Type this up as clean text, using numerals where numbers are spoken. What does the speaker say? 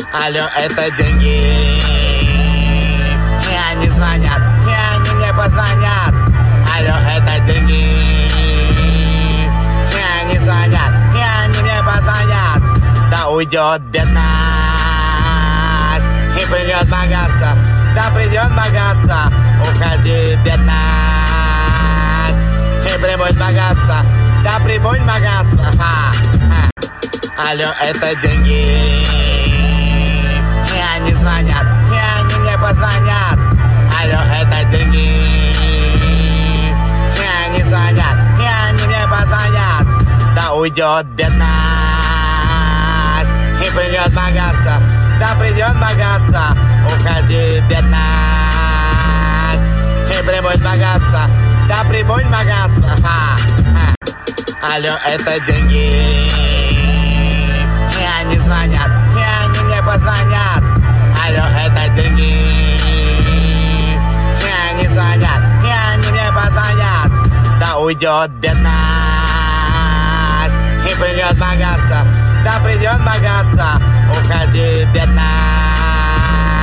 Алло, это деньги. И они звонят, и они мне позвонят. Алло, это деньги. И они звонят, и они мне позвонят. Да уйдет бедность, и придет богатство. Да придет богатство, уходи, бедность, и прибудь богатство. Да прибудь богатство. Алло, это деньги. И они звонят, и они мне позвонят. Алло, это деньги. И они звонят, и они мне позвонят. Да уйдет бедность, и придет богатство. Да придет богатство, уходи, бедность, и прибудь богатство. Да прибудь богатство. Алло, это деньги. И они звонят, и они мне позвонят. Алло, это деньги. И они звонят, и они мне позвонят. Да уйдет бедность, и придет богатство. Да придет богатство, уходи, бедность,